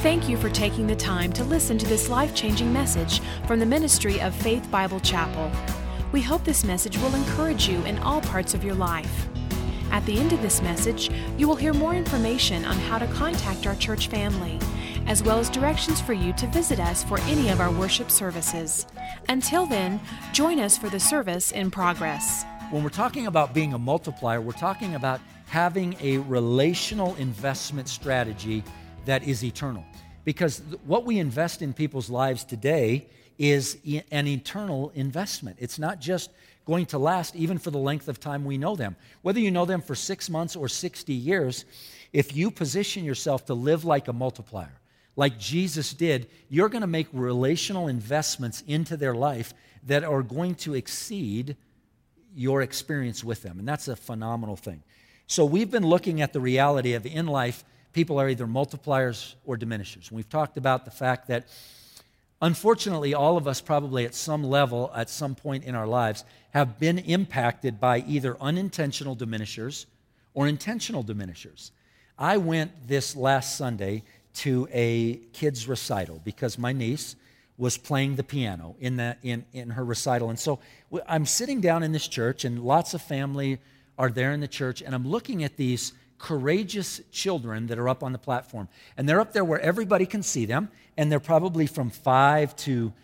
Thank you for taking the time to listen to this life-changing message from the ministry of Faith Bible Chapel. We hope this message will encourage you in all parts of your life. At the end of this message, you will hear more information on how to contact our church family, as well as directions for you to visit us for any of our worship services. Until then, join us for the service in progress. When we're talking about being a multiplier, we're talking about having a relational investment strategy that is eternal. Because what we invest in people's lives today is an eternal investment. It's not just going to last even for the length of time we know them. Whether you know them for 6 months or 60 years, if you position yourself to live like a multiplier, like Jesus did, you're going to make relational investments into their life that are going to exceed your experience with them. And that's a phenomenal thing. So we've been looking at the reality of in life, people are either multipliers or diminishers. We've talked about the fact that, unfortunately, all of us probably at some level, at some point in our lives, have been impacted by either unintentional diminishers or intentional diminishers. I went this last Sunday to a kids' recital because my niece was playing the piano in her recital. And so I'm sitting down in this church, and lots of family are there in the church, and I'm looking at these courageous children that are up on the platform. And they're up there where everybody can see them, and they're probably from 5 to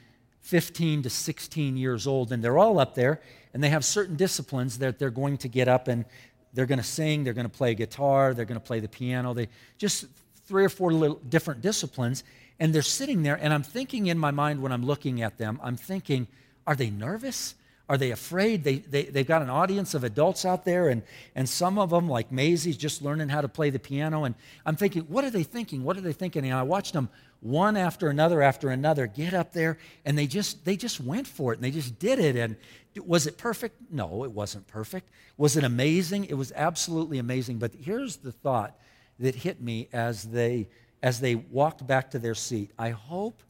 15 to 16 years old, and they're all up there, and they have certain disciplines that they're going to get up and they're going to sing, they're going to play guitar, they're going to play the piano. They just 3 or 4 little different disciplines, and they're sitting there, and I'm thinking in my mind when I'm looking at them, I'm thinking, are they nervous? Are they afraid? They've got an audience of adults out there, and some of them, like Maisie's, just learning how to play the piano. And I'm thinking, what are they thinking? What are they thinking? And I watched them one after another get up there, and they just went for it, and they just did it. And was it perfect? No, it wasn't perfect. Was it amazing? It was absolutely amazing. But here's the thought that hit me as they walked back to their seat. I hope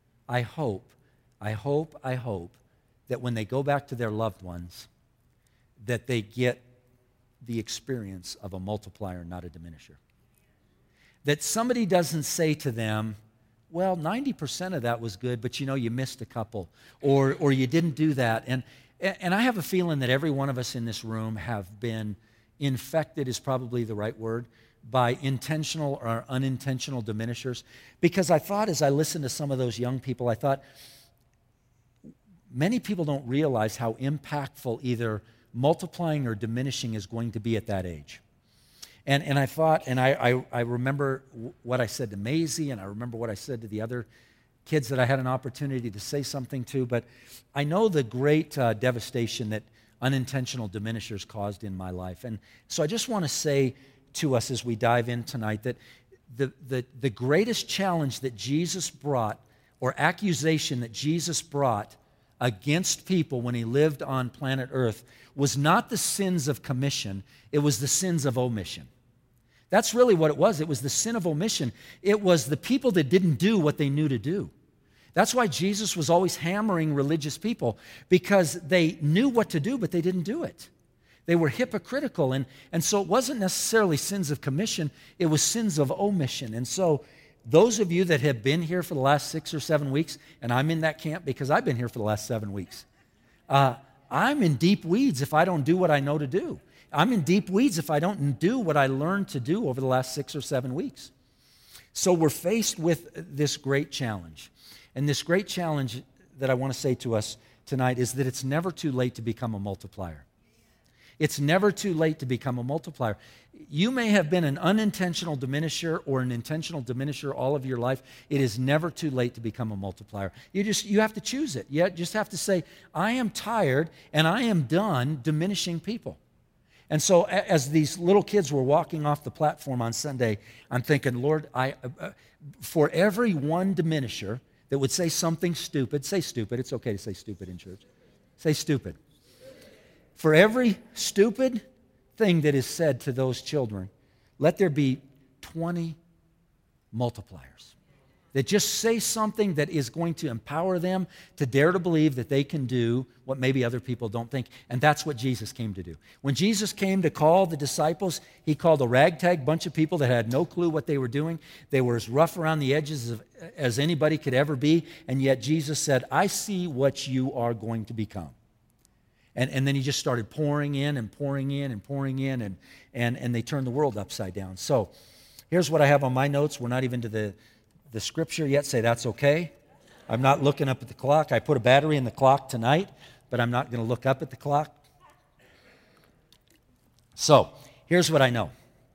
that when they go back to their loved ones, that they get the experience of a multiplier, not a diminisher. That somebody doesn't say to them, well, 90% of that was good, but you missed a couple, or you didn't do that. And I have a feeling that every one of us in this room have been infected, is probably the right word, by intentional or unintentional diminishers. Because I thought, as I listened to some of those young people, I thought, many people don't realize how impactful either multiplying or diminishing is going to be at that age. And I thought, and I remember what I said to Maisie, and I remember what I said to the other kids that I had an opportunity to say something to, but I know the great devastation that unintentional diminishers caused in my life. And so I just want to say to us as we dive in tonight that the greatest challenge that Jesus brought, or accusation that Jesus brought against people when he lived on planet Earth, was not the sins of commission, it was the sins of omission. That's really what it was. It was the sin of omission. It was the people that didn't do what they knew to do. That's why Jesus was always hammering religious people, because they knew what to do, but they didn't do it. They were hypocritical, and so it wasn't necessarily sins of commission, it was sins of omission. And so those of you that have been here for the last 6 or 7 weeks, and I'm in that camp because I've been here for the last 7 weeks, I'm in deep weeds if I don't do what I know to do. I'm in deep weeds if I don't do what I learned to do over the last 6 or 7 weeks. So we're faced with this great challenge. And this great challenge that I want to say to us tonight is that it's never too late to become a multiplier. It's never too late to become a multiplier. You may have been an unintentional diminisher or an intentional diminisher all of your life. It is never too late to become a multiplier. You have to choose it. You just have to say, I am tired and I am done diminishing people. And so as these little kids were walking off the platform on Sunday, I'm thinking, Lord, for every one diminisher that would say something stupid, say stupid. It's okay to say stupid in church. Say stupid. For every stupid thing that is said to those children, let there be 20 multipliers. that just say something that is going to empower them to dare to believe that they can do what maybe other people don't think. And that's what Jesus came to do. When Jesus came to call the disciples, he called a ragtag bunch of people that had no clue what they were doing. They were as rough around the edges as anybody could ever be. And yet Jesus said, I see what you are going to become. And then he just started pouring in and pouring in and pouring in, and they turned the world upside down. So here's what I have on my notes. We're not even to the scripture yet. Say that's okay. I'm not looking up at the clock. I put a battery in the clock tonight, but I'm not going to look up at the clock. So here's what I know.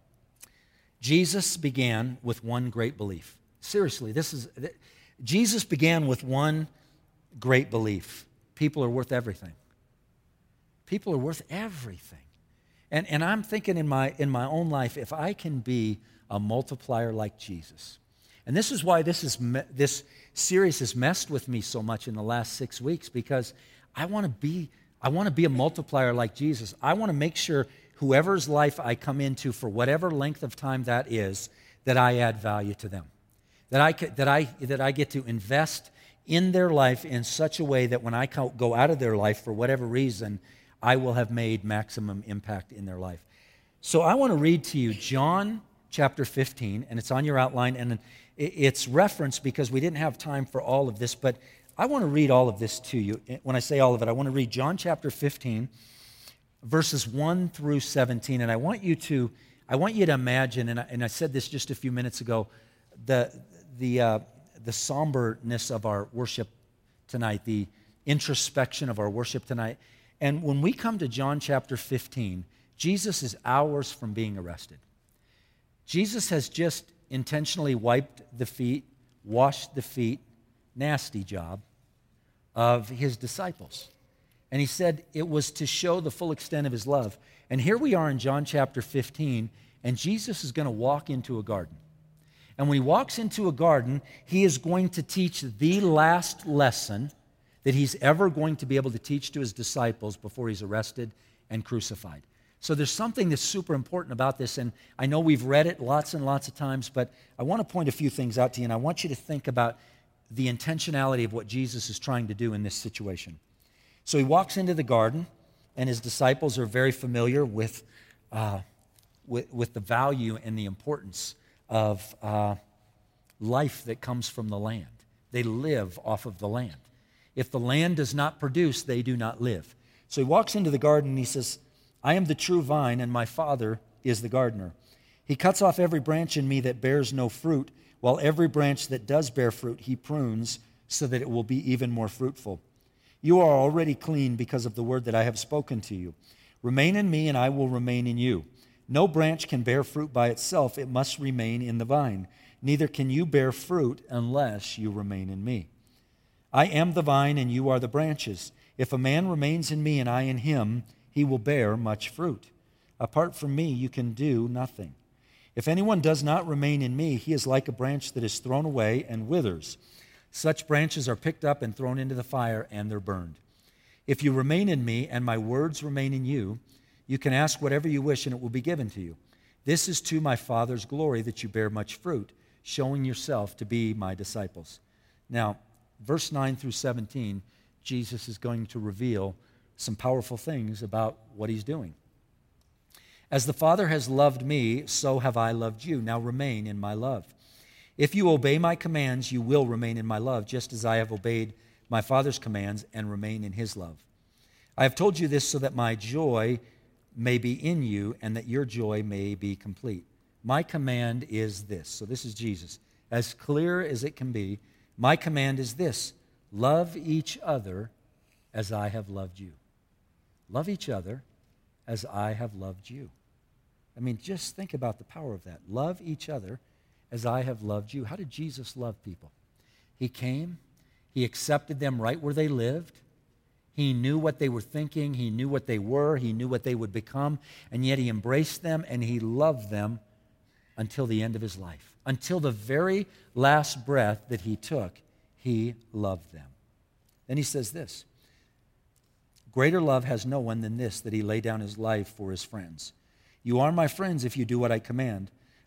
Jesus began with one great belief. Seriously, Jesus began with one great belief. People are worth everything. People are worth everything. And I'm thinking in my own life, if I can be a multiplier like Jesus. And this is why this series has messed with me so much in the last 6 weeks, because I want to be a multiplier like Jesus. I want to make sure whoever's life I come into for whatever length of time that is, that I add value to them. That I get to invest in their life in such a way that when I go out of their life for whatever reason, I will have made maximum impact in their life. So I want to read to you John chapter 15, and it's on your outline, and it's referenced because we didn't have time for all of this, but I want to read all of this to you. When I say all of it, I want to read John chapter 15, verses 1 through 17, and I want you to imagine, and I said this just a few minutes ago, the somberness of our worship tonight, the introspection of our worship tonight. And when we come to John chapter 15, Jesus is hours from being arrested. Jesus has just intentionally wiped the feet, washed the feet, nasty job, of his disciples. And he said it was to show the full extent of his love. And here we are in John chapter 15, and Jesus is going to walk into a garden. And when he walks into a garden, he is going to teach the last lesson that he's ever going to be able to teach to his disciples before he's arrested and crucified. So there's something that's super important about this, and I know we've read it lots and lots of times, but I want to point a few things out to you, and I want you to think about the intentionality of what Jesus is trying to do in this situation. So he walks into the garden, and his disciples are very familiar with the value and the importance of life that comes from the land. They live off of the land. If the land does not produce, they do not live. So he walks into the garden and he says, I am the true vine, and my Father is the gardener. He cuts off every branch in me that bears no fruit, while every branch that does bear fruit he prunes so that it will be even more fruitful. You are already clean because of the word that I have spoken to you. Remain in me, and I will remain in you. No branch can bear fruit by itself. It must remain in the vine. Neither can you bear fruit unless you remain in me. I am the vine, and you are the branches. If a man remains in me and I in him, he will bear much fruit. Apart from me, you can do nothing. If anyone does not remain in me, he is like a branch that is thrown away and withers. Such branches are picked up and thrown into the fire, and they're burned. If you remain in me and my words remain in you, you can ask whatever you wish, and it will be given to you. This is to my Father's glory that you bear much fruit, showing yourself to be my disciples. Now, verse 9 through 17, Jesus is going to reveal some powerful things about what he's doing. As the Father has loved me, so have I loved you. Now remain in my love. If you obey my commands, you will remain in my love, just as I have obeyed my Father's commands and remain in his love. I have told you this so that my joy may be in you and that your joy may be complete. My command is this. So this is Jesus. As clear as it can be, my command is this: love each other as I have loved you. Love each other as I have loved you. I mean, just think about the power of that. Love each other as I have loved you. How did Jesus love people? He came, he accepted them right where they lived. He knew what they were thinking, he knew what they were, he knew what they would become, and yet he embraced them and he loved them until the end of his life. Until the very last breath that he took, he loved them. Then he says this: greater love has no one than this, that he lay down his life for his friends. You are my friends if you do what I command.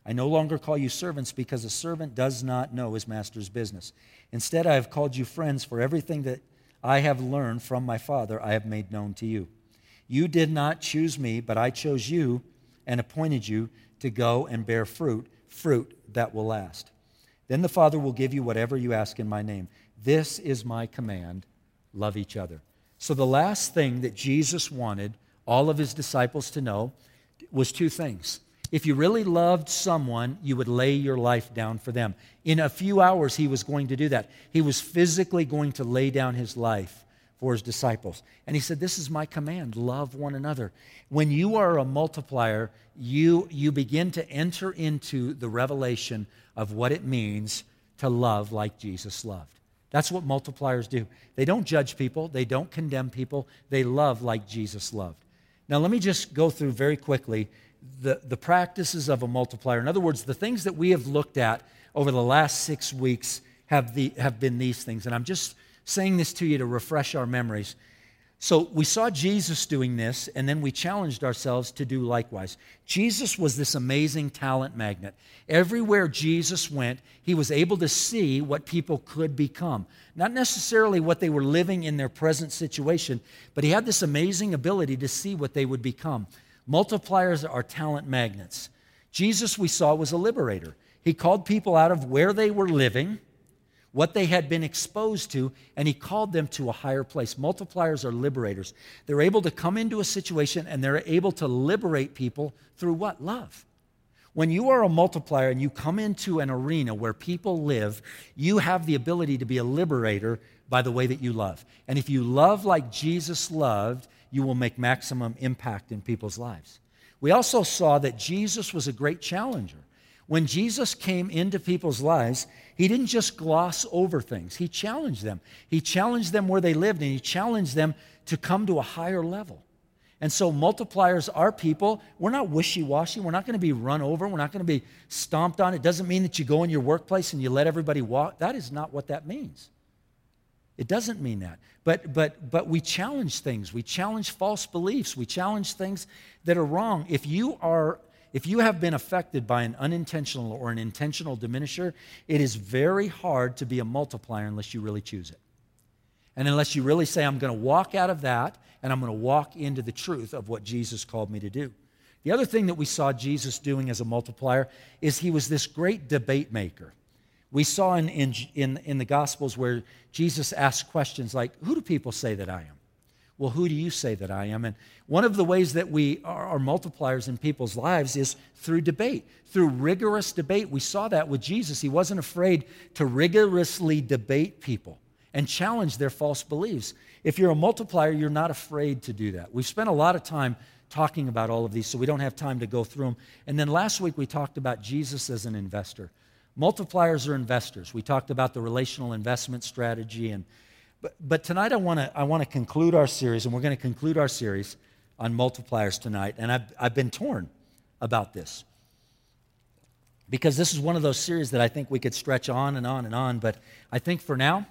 I no longer call you servants because a servant does not know his master's business. Instead, I have called you friends, for everything that I have learned from my Father I have made known to you. You did not choose me, but I chose you and appointed you to go and bear fruit that will last. Then the Father will give you whatever you ask in my name. This is my command, love each other. So the last thing that Jesus wanted all of his disciples to know was two things. If you really loved someone, you would lay your life down for them. In a few hours, he was going to do that. He was physically going to lay down his life for his disciples. And he said, this is my command, love one another. When you are a multiplier, you begin to enter into the revelation of what it means to love like Jesus loved. That's what multipliers do. They don't judge people. They don't condemn people. They love like Jesus loved. Now, let me just go through very quickly the practices of a multiplier. In other words, the things that we have looked at over the last 6 weeks have been these things. And I'm just saying this to you to refresh our memories. So we saw Jesus doing this, and then we challenged ourselves to do likewise. Jesus was this amazing talent magnet. Everywhere Jesus went, he was able to see what people could become. Not necessarily what they were living in their present situation, but he had this amazing ability to see what they would become. Multipliers are talent magnets. Jesus, we saw, was a liberator. He called people out of where they were living, what they had been exposed to, and he called them to a higher place. Multipliers are liberators. They're able to come into a situation and they're able to liberate people through what? Love. When you are a multiplier and you come into an arena where people live, you have the ability to be a liberator by the way that you love. And if you love like Jesus loved, you will make maximum impact in people's lives. We also saw that Jesus was a great challenger. When Jesus came into people's lives, he didn't just gloss over things. He challenged them. He challenged them where they lived, and he challenged them to come to a higher level. And so multipliers are people. We're not wishy-washy. We're not going to be run over. We're not going to be stomped on. It doesn't mean that you go in your workplace and you let everybody walk. That is not what that means. It doesn't mean that. But we challenge things. We challenge false beliefs. We challenge things that are wrong. If you have been affected by an unintentional or an intentional diminisher, it is very hard to be a multiplier unless you really choose it. And unless you really say, I'm going to walk out of that and I'm going to walk into the truth of what Jesus called me to do. The other thing that we saw Jesus doing as a multiplier is he was this great debate maker. We saw in the Gospels where Jesus asked questions like, who do people say that I am? Well, who do you say that I am? And one of the ways that we are multipliers in people's lives is through debate, through rigorous debate. We saw that with Jesus. He wasn't afraid to rigorously debate people and challenge their false beliefs. If you're a multiplier, you're not afraid to do that. We've spent a lot of time talking about all of these, so we don't have time to go through them. And then last week we talked about Jesus as an investor. Multipliers are investors. We talked about the relational investment strategy. But tonight I want to conclude our series, and we're going to conclude our series on multipliers tonight. And I've been torn about this because this is one of those series that I think we could stretch on and on and on. But I think for now,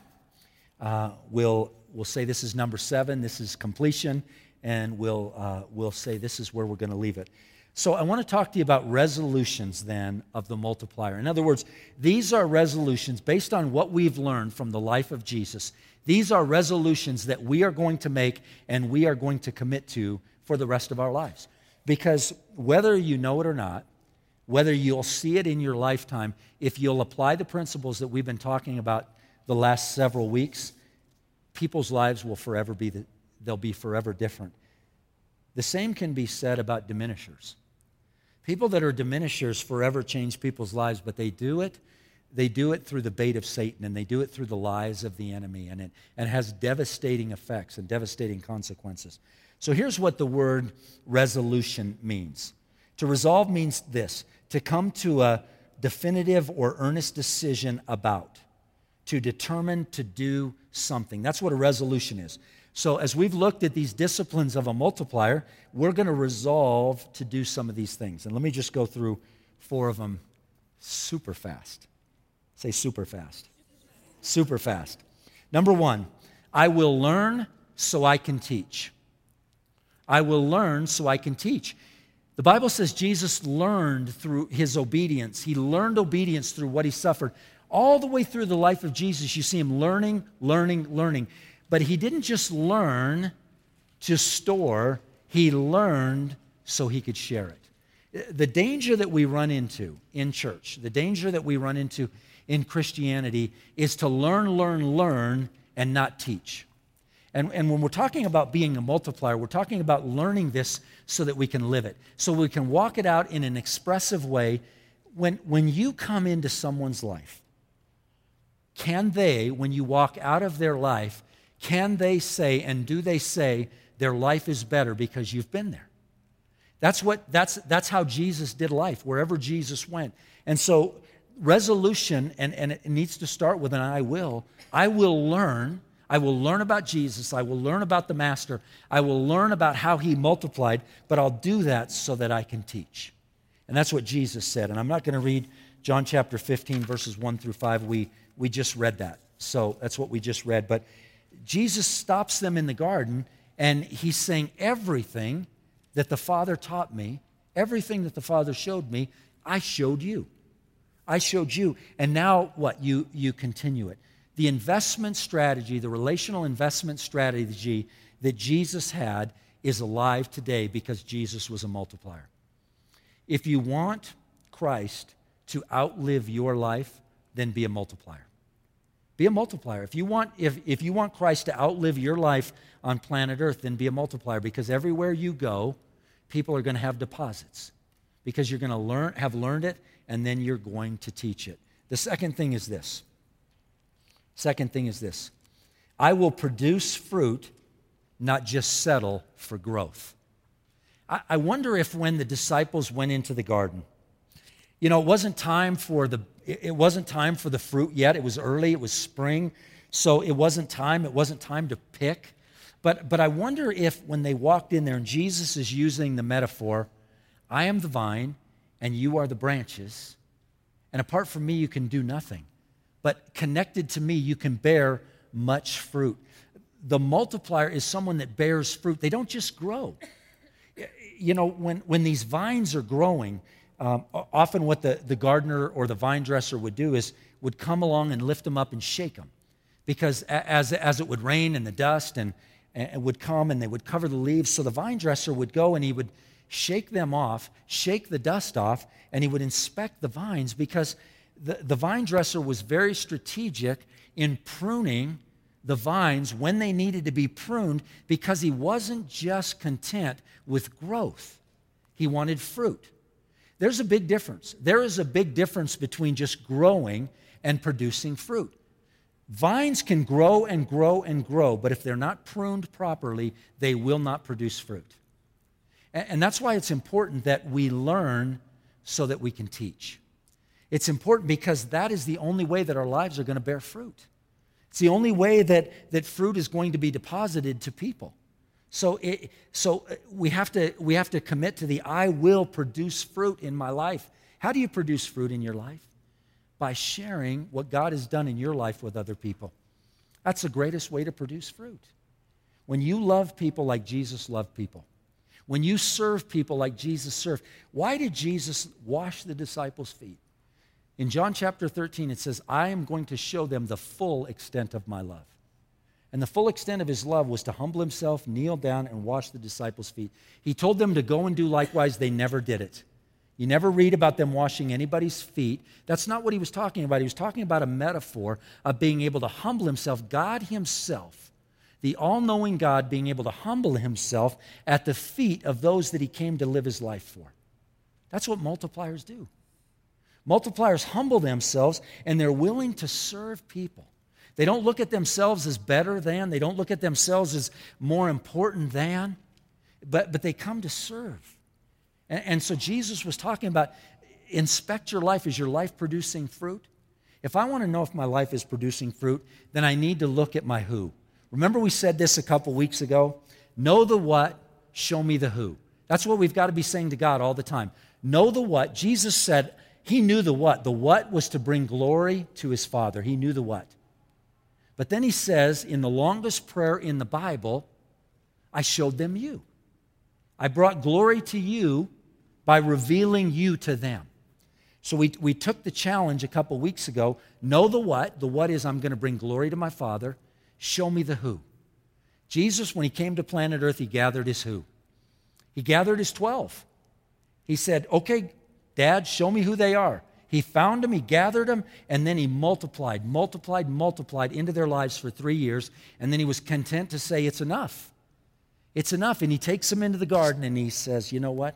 we'll say this is number 7. This is completion, and we'll say this is where we're going to leave it. So I want to talk to you about resolutions then of the multiplier. In other words, these are resolutions based on what we've learned from the life of Jesus. These are resolutions that we are going to make and we are going to commit to for the rest of our lives. Because whether you know it or not, whether you'll see it in your lifetime, if you'll apply the principles that we've been talking about the last several weeks, people's lives will forever they'll be forever different. The same can be said about diminishers. People that are diminishers forever change people's lives, but they do it through the bait of Satan, and they do it through the lies of the enemy, and it has devastating effects and devastating consequences. So here's what the word resolution means. To resolve means this: to come to a definitive or earnest decision about, to determine to do something. That's what a resolution is. So as we've looked at these disciplines of a multiplier, we're going to resolve to do some of these things. And let me just go through 4 of them super fast. Say super fast. Super fast. Number 1, I will learn so I can teach. I will learn so I can teach. The Bible says Jesus learned through his obedience. He learned obedience through what he suffered. All the way through the life of Jesus, you see him learning. But he didn't just learn to store, he learned so he could share it. The danger that we run into in church, the danger that we run into in Christianity is to learn, and not teach. And when we're talking about being a multiplier, we're talking about learning this so that we can live it, so we can walk it out in an expressive way. When you come into someone's life, can they, when you walk out of their life, can they say, and do they say, their life is better because you've been there? That's how Jesus did life, wherever Jesus went. And so resolution, and it needs to start with an I will. I will learn. I will learn about Jesus. I will learn about the Master. I will learn about how he multiplied, but I'll do that so that I can teach. And that's what Jesus said. And I'm not going to read John chapter 15, verses 1 through 5. We just read that. So that's what we just read. But Jesus stops them in the garden, and he's saying, everything that the Father taught me, everything that the Father showed me, I showed you. I showed you. And now what? You continue it. The investment strategy, the relational investment strategy that Jesus had is alive today because Jesus was a multiplier. If you want Christ to outlive your life, then be a multiplier. Be a multiplier. If you want Christ to outlive your life on planet Earth, then be a multiplier, because everywhere you go, people are going to have deposits, because you're going to have learned it, and then you're going to teach it. The second thing is this. I will produce fruit, not just settle for growth. I wonder if when the disciples went into the garden, it wasn't time for the fruit yet. It was early, it was spring, so it wasn't time to pick. But I wonder if when they walked in there, and Jesus is using the metaphor, I am the vine and you are the branches, and apart from me you can do nothing. But connected to me, you can bear much fruit. The multiplier is someone that bears fruit. They don't just grow. When these vines are growing, often what the gardener or the vine dresser would do is would come along and lift them up and shake them. Because as it would rain and the dust and would come and they would cover the leaves, so the vine dresser would go and he would shake them off, shake the dust off, and he would inspect the vines, because the vine dresser was very strategic in pruning the vines when they needed to be pruned, because he wasn't just content with growth. He wanted fruit. There's a big difference. There is a big difference between just growing and producing fruit. Vines can grow and grow and grow, but if they're not pruned properly, they will not produce fruit. And that's why it's important that we learn so that we can teach. It's important because that is the only way that our lives are going to bear fruit. It's the only way that fruit is going to be deposited to people. So we have to commit to the I will produce fruit in my life. How do you produce fruit in your life? By sharing what God has done in your life with other people. That's the greatest way to produce fruit. When you love people like Jesus loved people, when you serve people like Jesus served. Why did Jesus wash the disciples' feet? In John chapter 13, it says, I am going to show them the full extent of my love. And the full extent of his love was to humble himself, kneel down, and wash the disciples' feet. He told them to go and do likewise. They never did it. You never read about them washing anybody's feet. That's not what he was talking about. He was talking about a metaphor of being able to humble himself. God himself, the all-knowing God, being able to humble himself at the feet of those that he came to live his life for. That's what multipliers do. Multipliers humble themselves, and they're willing to serve people. They don't look at themselves as better than. They don't look at themselves as more important than. But they come to serve. And so Jesus was talking about, inspect your life. Is your life producing fruit? If I want to know if my life is producing fruit, then I need to look at my who. Remember we said this a couple weeks ago? Know the what, show me the who. That's what we've got to be saying to God all the time. Know the what. Jesus said he knew the what. The what was to bring glory to his Father. He knew the what. But then he says, in the longest prayer in the Bible, I showed them you. I brought glory to you by revealing you to them. So we took the challenge a couple weeks ago. Know the what. The what is I'm going to bring glory to my Father. Show me the who. Jesus, when he came to planet Earth, he gathered his who. He gathered his 12. He said, okay, Dad, show me who they are. He found them, he gathered them, and then he multiplied into their lives for 3 years, and then he was content to say, it's enough. It's enough. And he takes them into the garden and he says, you know what?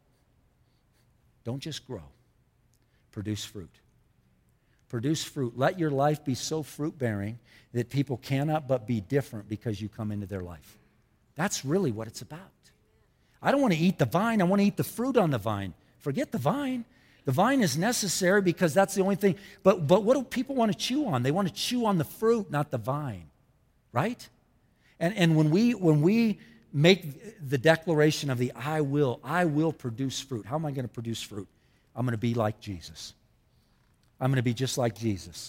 Don't just grow. Produce fruit. Produce fruit. Let your life be so fruit-bearing that people cannot but be different because you come into their life. That's really what it's about. I don't want to eat the vine. I want to eat the fruit on the vine. Forget the vine. The vine is necessary because that's the only thing. But what do people want to chew on? They want to chew on the fruit, not the vine. Right? And when we make the declaration of the I will produce fruit. How am I going to produce fruit? I'm going to be like Jesus. I'm going to be just like Jesus.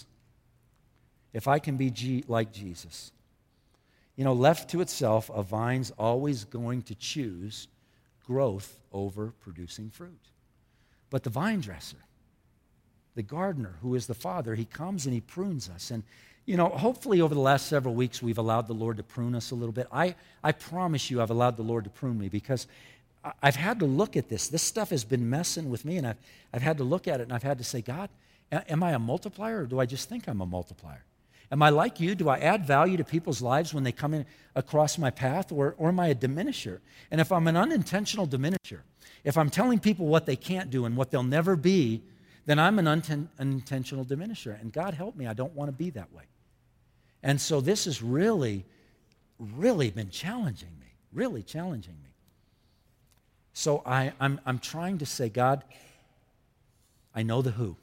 If I can be like Jesus. You know, left to itself, a vine's always going to choose growth over producing fruit. But the vine dresser, the gardener, who is the Father, he comes and he prunes us. And, you know, hopefully over the last several weeks we've allowed the Lord to prune us a little bit. I promise you I've allowed the Lord to prune me because I've had to look at this. This stuff has been messing with me, and I've had to look at it, and I've had to say, God, am I a multiplier, or do I just think I'm a multiplier? Am I like you? Do I add value to people's lives when they come in across my path, or am I a diminisher? And if I'm an unintentional diminisher, if I'm telling people what they can't do and what they'll never be, then I'm an unintentional diminisher. And God help me, I don't want to be that way. And so this has really, really been challenging me, really challenging me. So I'm trying to say, God, I know the who.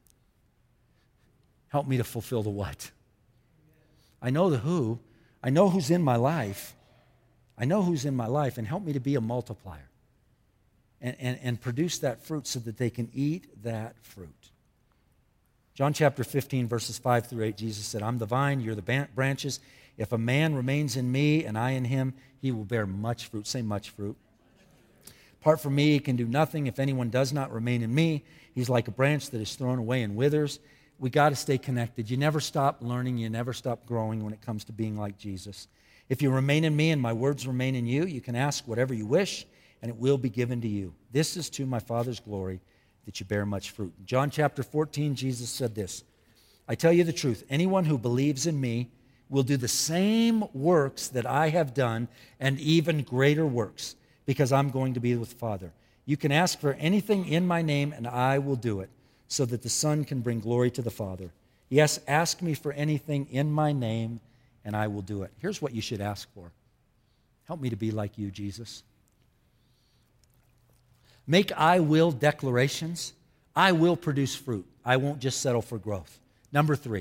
Help me to fulfill the what. I know the who. I know who's in my life. I know who's in my life, and help me to be a multiplier and produce that fruit so that they can eat that fruit. John chapter 15, verses 5 through 8, Jesus said, I'm the vine, you're the branches. If a man remains in me and I in him, he will bear much fruit. Say much fruit. Apart from me, he can do nothing. If anyone does not remain in me, he's like a branch that is thrown away and withers. We got to stay connected. You never stop learning. You never stop growing when it comes to being like Jesus. If you remain in me and my words remain in you, you can ask whatever you wish, and it will be given to you. This is to my Father's glory, that you bear much fruit. In John chapter 14, Jesus said this, I tell you the truth, anyone who believes in me will do the same works that I have done, and even greater works, because I'm going to be with the Father. You can ask for anything in my name, and I will do it, so that the Son can bring glory to the Father. Yes, ask me for anything in my name, and I will do it. Here's what you should ask for. Help me to be like you, Jesus. Make I will declarations. I will produce fruit. I won't just settle for growth. Number three,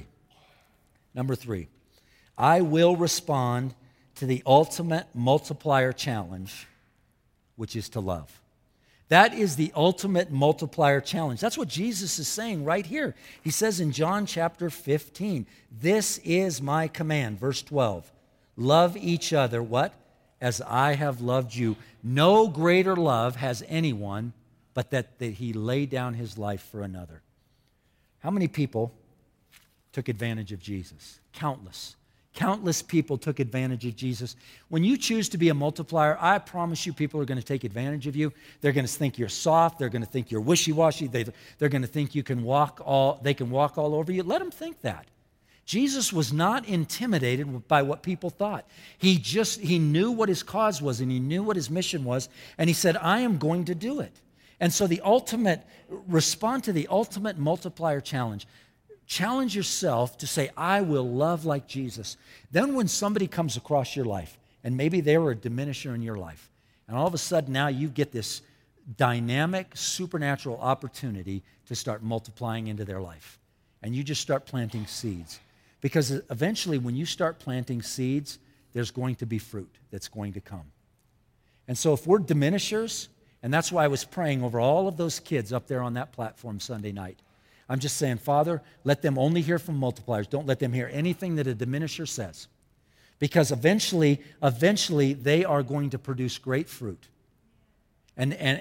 I will respond to the ultimate multiplier challenge, which is to love. That is the ultimate multiplier challenge. That's what Jesus is saying right here. He says in John chapter 15, this is my command, verse 12. Love each other, what? As I have loved you. No greater love has anyone but that he laid down his life for another. How many people took advantage of Jesus? Countless. Countless people took advantage of Jesus. When you choose to be a multiplier, I promise you people are going to take advantage of you. They're going to think you're soft. They're going to think you're wishy-washy. They're going to think they can walk all over you. Let them think that. Jesus was not intimidated by what people thought. He knew what his cause was, and he knew what his mission was, and he said, I am going to do it. And so respond to the ultimate multiplier challenge. Challenge yourself to say, I will love like Jesus. Then when somebody comes across your life, and maybe they were a diminisher in your life, and all of a sudden now you get this dynamic, supernatural opportunity to start multiplying into their life. And you just start planting seeds. Because eventually when you start planting seeds, there's going to be fruit that's going to come. And so if we're diminishers, and that's why I was praying over all of those kids up there on that platform Sunday night, I'm just saying, Father, let them only hear from multipliers. Don't let them hear anything that a diminisher says. Because eventually they are going to produce great fruit. And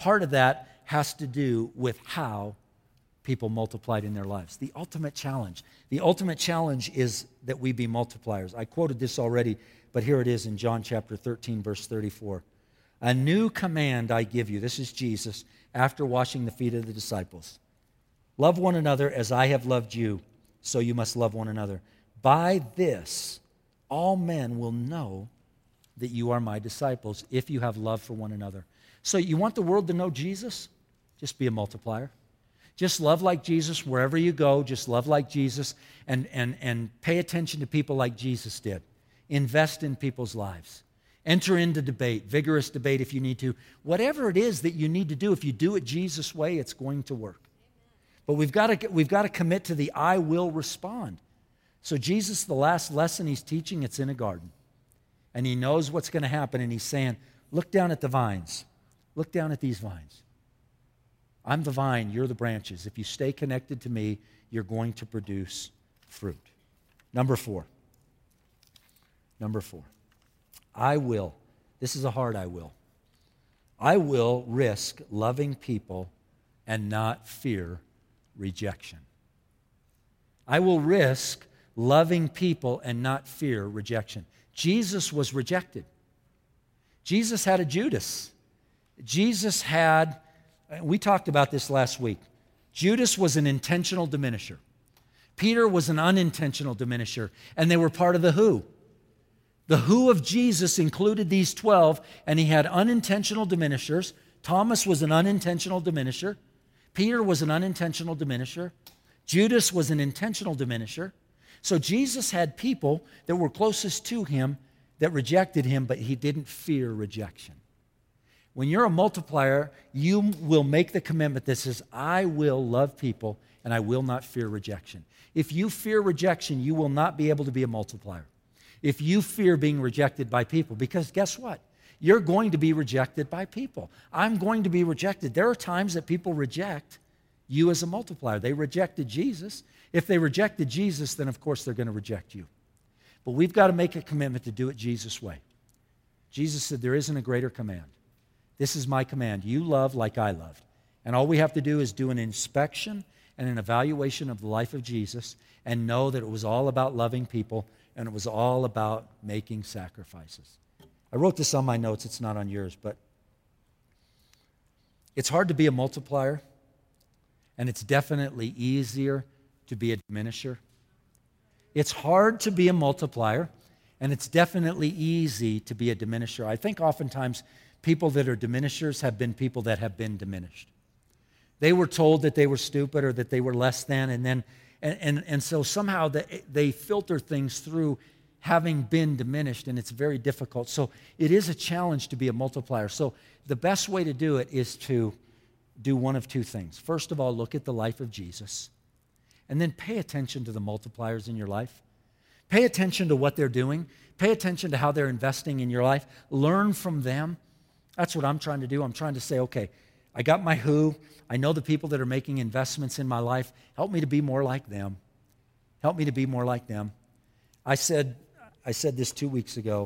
part of that has to do with how people multiplied in their lives. The ultimate challenge is that we be multipliers. I quoted this already, but here it is in John chapter 13, verse 34. A new command I give you. This is Jesus after washing the feet of the disciples. Love one another as I have loved you, so you must love one another. By this, all men will know that you are my disciples if you have love for one another. So you want the world to know Jesus? Just be a multiplier. Just love like Jesus wherever you go. Just love like Jesus and pay attention to people like Jesus did. Invest in people's lives. Enter into debate, vigorous debate if you need to. Whatever it is that you need to do, if you do it Jesus' way, it's going to work. But we've got to commit to the I will respond. So Jesus, the last lesson he's teaching, it's in a garden. And he knows what's going to happen, and he's saying, look down at the vines. Look down at these vines. I'm the vine, you're the branches. If you stay connected to me, you're going to produce fruit. Number four. I will. This is a hard I will. I will risk loving people and not fear rejection. I will risk loving people and not fear rejection. Jesus was rejected. Jesus had a Judas. We talked about this last week. Judas was an intentional diminisher. Peter was an unintentional diminisher, and they were part of the who. The who of Jesus included these 12, and he had unintentional diminishers. Thomas was an unintentional diminisher. Peter was an unintentional diminisher. Judas was an intentional diminisher. So Jesus had people that were closest to him that rejected him, but he didn't fear rejection. When you're a multiplier, you will make the commitment that says, I will love people and I will not fear rejection. If you fear rejection, you will not be able to be a multiplier. If you fear being rejected by people, because guess what? You're going to be rejected by people. I'm going to be rejected. There are times that people reject you as a multiplier. They rejected Jesus. If they rejected Jesus, then of course they're going to reject you. But we've got to make a commitment to do it Jesus' way. Jesus said, there isn't a greater command. This is my command. You love like I loved. And all we have to do is do an inspection and an evaluation of the life of Jesus and know that it was all about loving people and it was all about making sacrifices. I wrote this on my notes. It's not on yours, but it's hard to be a multiplier, and it's definitely easier to be a diminisher. It's hard to be a multiplier, and it's definitely easy to be a diminisher. I think oftentimes people that are diminishers have been people that have been diminished. They were told that they were stupid or that they were less than, and so somehow they filter things through having been diminished, and it's very difficult. So it is a challenge to be a multiplier. So the best way to do it is to do one of two things. First of all, look at the life of Jesus, and then pay attention to the multipliers in your life. Pay attention to what they're doing. Pay attention to how they're investing in your life. Learn from them. That's what I'm trying to do. I'm trying to say, okay, I got my who. I know the people that are making investments in my life. Help me to be more like them. Help me to be more like them. I said this 2 weeks ago.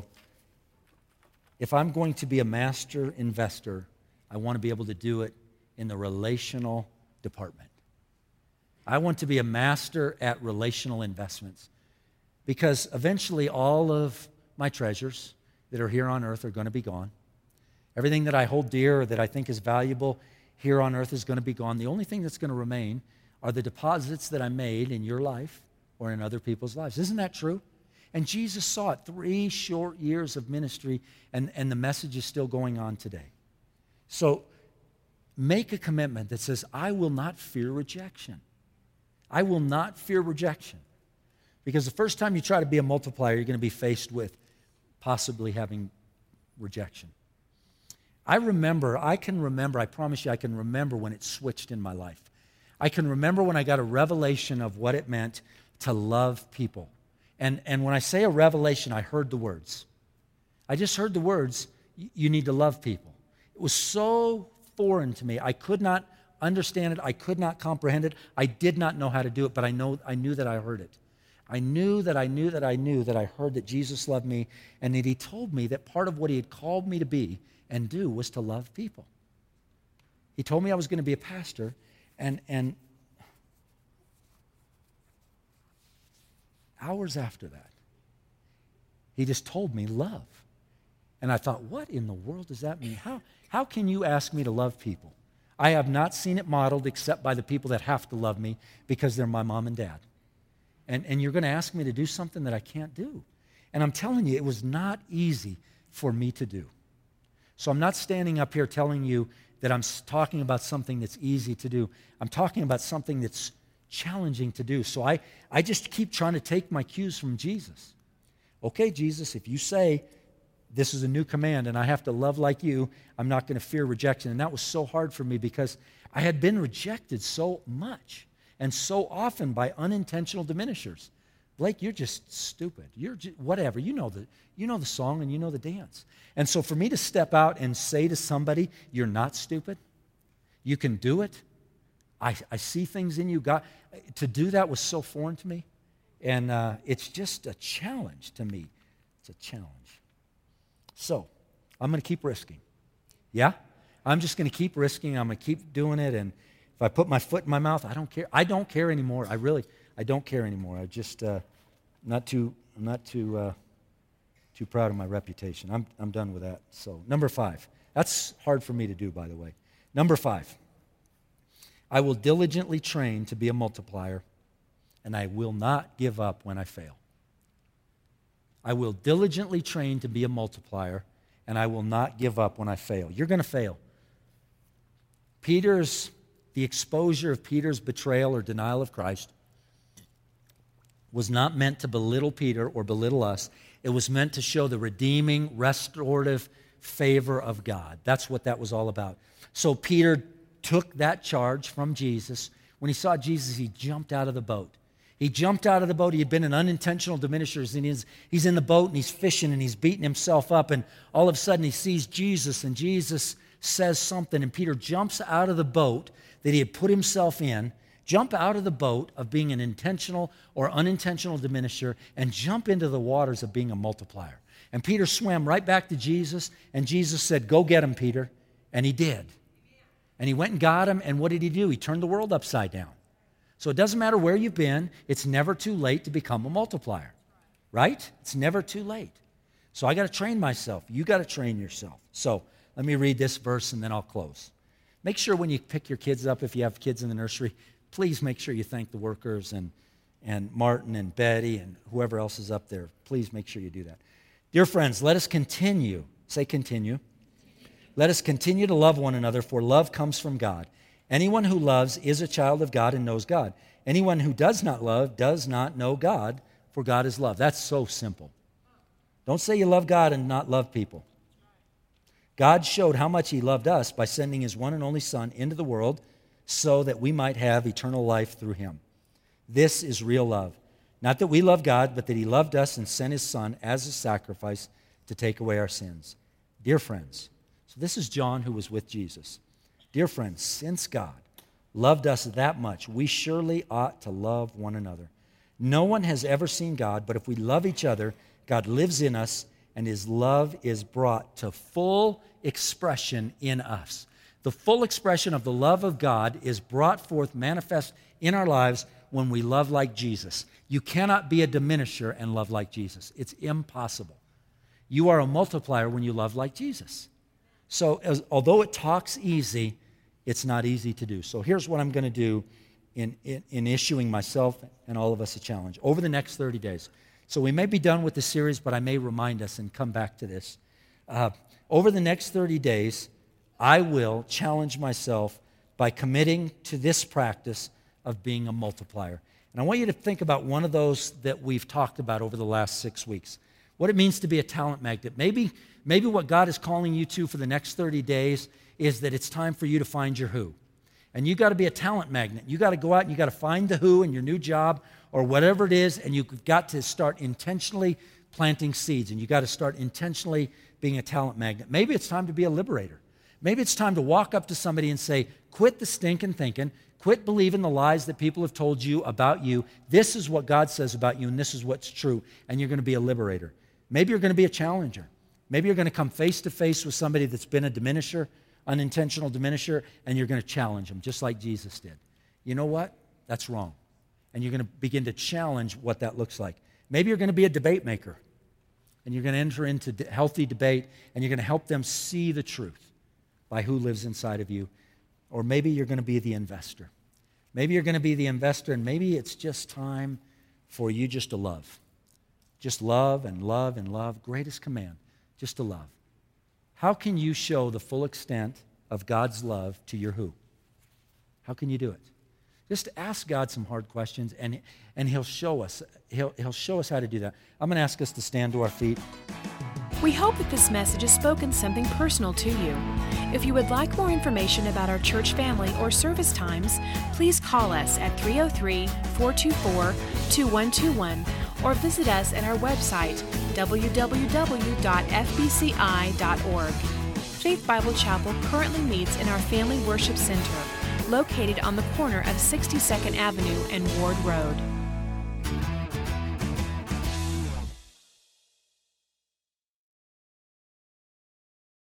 If I'm going to be a master investor, I want to be able to do it in the relational department. I want to be a master at relational investments because eventually all of my treasures that are here on earth are going to be gone. Everything that I hold dear or that I think is valuable here on earth is going to be gone. The only thing that's going to remain are the deposits that I made in your life or in other people's lives. Isn't that true? And Jesus saw it, 3 short years of ministry, and the message is still going on today. So make a commitment that says, I will not fear rejection. I will not fear rejection. Because the first time you try to be a multiplier, you're going to be faced with possibly having rejection. I promise you, I can remember when it switched in my life. I can remember when I got a revelation of what it meant to love people. And when I say a revelation, I heard the words. I just heard the words, you need to love people. It was so foreign to me. I could not understand it. I could not comprehend it. I did not know how to do it, but I knew that I heard it. I knew that I heard that Jesus loved me and that he told me that part of what he had called me to be and do was to love people. He told me I was going to be a pastor, and hours after that, he just told me love. And I thought, what in the world does that mean? How can you ask me to love people? I have not seen it modeled except by the people that have to love me because they're my mom and dad. And you're going to ask me to do something that I can't do. And I'm telling you, it was not easy for me to do. So I'm not standing up here telling you that I'm talking about something that's easy to do. I'm talking about something that's challenging to do. So I just keep trying to take my cues from Jesus. Okay, Jesus, if you say this is a new command and I have to love like you, I'm not going to fear rejection. And that was so hard for me because I had been rejected so much and so often by unintentional diminishers. Blake, you're just stupid. You're just, whatever. You know the song and you know the dance. And so for me to step out and say to somebody, you're not stupid, you can do it, I see things in you. God, to do that was so foreign to me. And it's just a challenge to me. It's a challenge. So I'm going to keep risking. Yeah? I'm just going to keep risking. I'm going to keep doing it. And if I put my foot in my mouth, I don't care. I don't care anymore. I don't care anymore. I just I'm not too proud of my reputation. I'm done with that. So number 5. That's hard for me to do, by the way. Number 5. I will diligently train to be a multiplier, and I will not give up when I fail. I will diligently train to be a multiplier, and I will not give up when I fail. You're going to fail. The exposure of Peter's betrayal or denial of Christ was not meant to belittle Peter or belittle us. It was meant to show the redeeming, restorative favor of God. That's what that was all about. So Peter took that charge from Jesus. When he saw Jesus, he jumped out of the boat. He jumped out of the boat. He had been an unintentional diminisher, and he's in the boat, and he's fishing, and he's beating himself up, and all of a sudden he sees Jesus, and Jesus says something, and Peter jumps out of the boat that he had put himself in, jump out of the boat of being an intentional or unintentional diminisher, and jump into the waters of being a multiplier. And Peter swam right back to Jesus, and Jesus said, "Go get him, Peter." And he did. And he went and got him, and what did he do? He turned the world upside down. So it doesn't matter where you've been, it's never too late to become a multiplier, right? It's never too late. So I got to train myself. You got to train yourself. So let me read this verse, and then I'll close. Make sure when you pick your kids up, if you have kids in the nursery, please make sure you thank the workers and Martin and Betty and whoever else is up there. Please make sure you do that. Dear friends, let us continue. Say continue. Let us continue to love one another, for love comes from God. Anyone who loves is a child of God and knows God. Anyone who does not love does not know God, for God is love. That's so simple. Don't say you love God and not love people. God showed how much he loved us by sending his one and only Son into the world so that we might have eternal life through him. This is real love. Not that we love God, but that he loved us and sent his Son as a sacrifice to take away our sins. Dear friends, so this is John who was with Jesus. Dear friends, since God loved us that much, we surely ought to love one another. No one has ever seen God, but if we love each other, God lives in us, and his love is brought to full expression in us. The full expression of the love of God is brought forth, manifest in our lives when we love like Jesus. You cannot be a diminisher and love like Jesus. It's impossible. You are a multiplier when you love like Jesus. So although it talks easy, it's not easy to do. So here's what I'm going to do in issuing myself and all of us a challenge over the next 30 days. So we may be done with the series, but I may remind us and come back to this. Over the next 30 days, I will challenge myself by committing to this practice of being a multiplier. And I want you to think about one of those that we've talked about over the last 6 weeks. What it means to be a talent magnet. Maybe what God is calling you to for the next 30 days is that it's time for you to find your who. And you got to be a talent magnet. You got to go out and you got to find the who in your new job or whatever it is, and you've got to start intentionally planting seeds, and you got to start intentionally being a talent magnet. Maybe it's time to be a liberator. Maybe it's time to walk up to somebody and say, quit the stinking thinking, quit believing the lies that people have told you about you. This is what God says about you, and this is what's true, and you're going to be a liberator. Maybe you're going to be a challenger. Maybe you're going to come face to face with somebody that's been a diminisher unintentional diminisher, and you're going to challenge them, just like Jesus did. You know what? That's wrong. And you're going to begin to challenge what that looks like. Maybe you're going to be a debate maker, and you're going to enter into healthy debate, and you're going to help them see the truth by who lives inside of you. Or maybe you're going to be the investor. Maybe you're going to be the investor, and maybe it's just time for you just to love. Just love and love and love. Greatest command, just to love. How can you show the full extent of God's love to your who? How can you do it? Just ask God some hard questions, and He'll show us. He'll show us how to do that. I'm going to ask us to stand to our feet. We hope that this message has spoken something personal to you. If you would like more information about our church family or service times, please call us at 303-424-2121 or visit us at our website, www.fbci.org. Faith Bible Chapel currently meets in our Family Worship Center, located on the corner of 62nd Avenue and Ward Road.